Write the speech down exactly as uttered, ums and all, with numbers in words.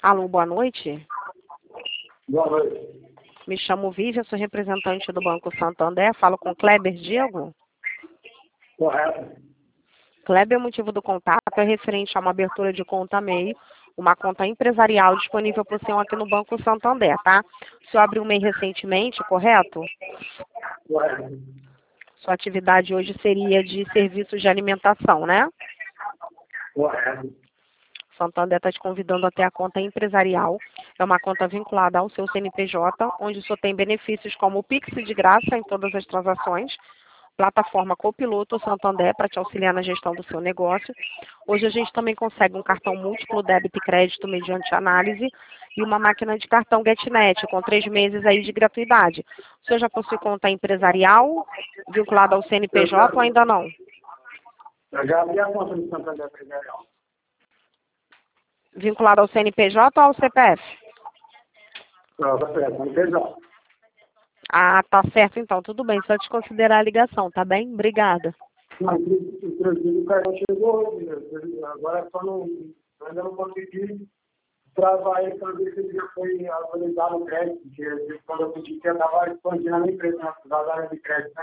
Alô, boa noite. Boa noite. Me chamo Vivian, sou representante do Banco Santander. Falo com Kleber Diego. Correto. Kleber, o motivo do contato é referente a uma abertura de conta M E I, uma conta empresarial disponível por senhor aqui no Banco Santander, tá? O senhor abriu o M E I recentemente, correto? Correto. Sua atividade hoje seria de serviços de alimentação, né? Correto. Santander está te convidando até a conta empresarial. É uma conta vinculada ao seu C N P J, onde o senhor tem benefícios como o Pix de graça em todas as transações, plataforma Copiloto Santander para te auxiliar na gestão do seu negócio. Hoje a gente também consegue um cartão múltiplo débito e crédito mediante análise e uma máquina de cartão GetNet com três meses aí de gratuidade. O senhor já possui conta empresarial vinculada ao C N P J ou ainda não? Eu já abri a conta do Santander Empresarial. Vinculada ao C N P J ou ao C P F? Não, tá certo, não fez não. Ah, tá certo então, tudo bem, só te considerar a ligação, tá bem? Obrigada. Não, inclusive o cartão chegou hoje, né? Agora só não, ainda não consegui travar ele para ver se ele já foi atualizado o crédito, porque quando eu pedi que eu estava expandindo a minha empresa, na área de crédito, né?